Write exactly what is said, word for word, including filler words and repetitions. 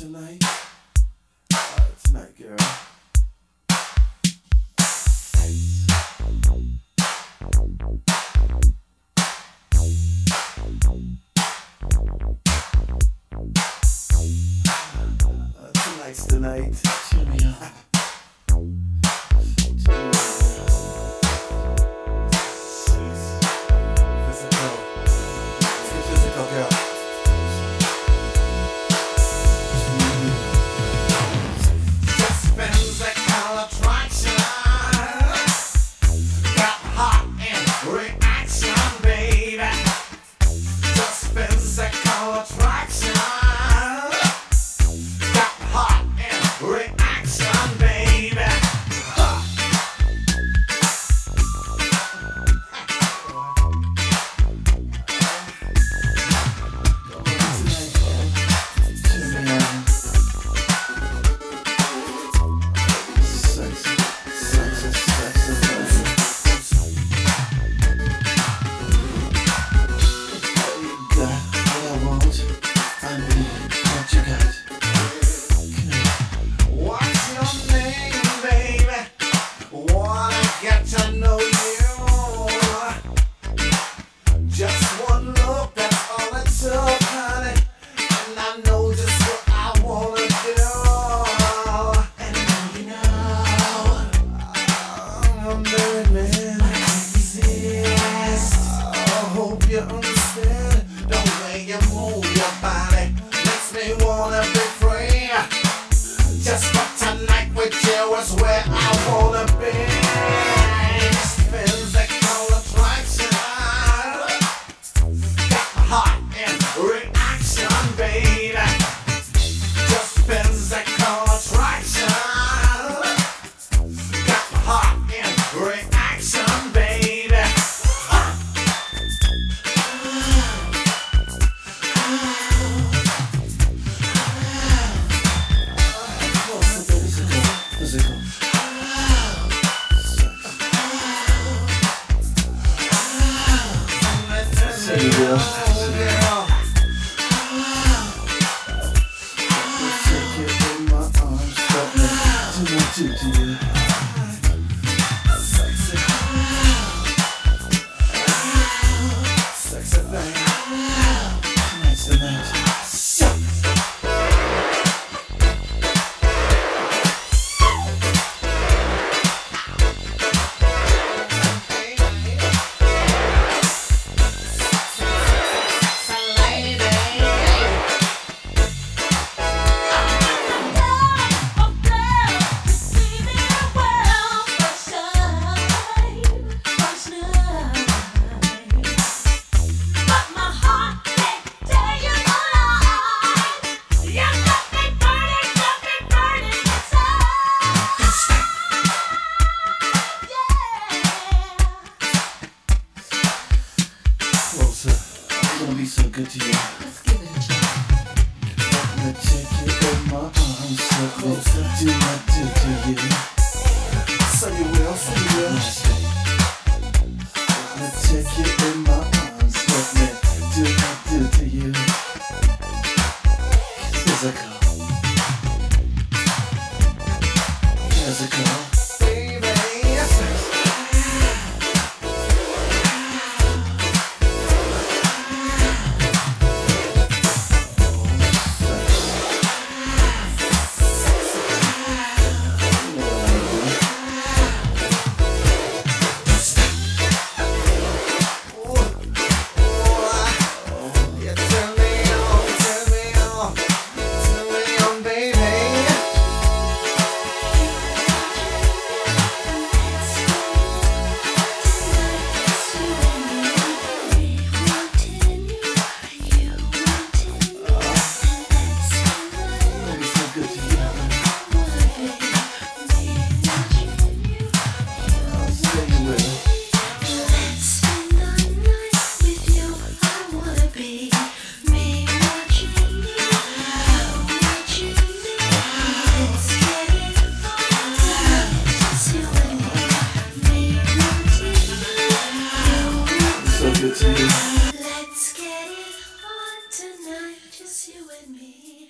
tonight? Uh, tonight, girl. Uh, tonight's the night. Cheer me up. Physical. Let's get physical, girl. You understand the way you move your body makes me wanna be free. Just for tonight with you is where I wanna be. It's physical attraction, got my heart in reaction, baby. Just physical attraction, got my heart in reaction, baby. Say you will. Take it in my arms, stop me to my two to you. Sexy, sexy thing. Tonight's the night. I'm gonna be so good to you. Let's give it a try. Let me take you in my arms, let me do my do to you. So you will, so you will. Let me take you in my arms, let me do my do to you. Physical, physical. Let's get it on tonight, just you and me.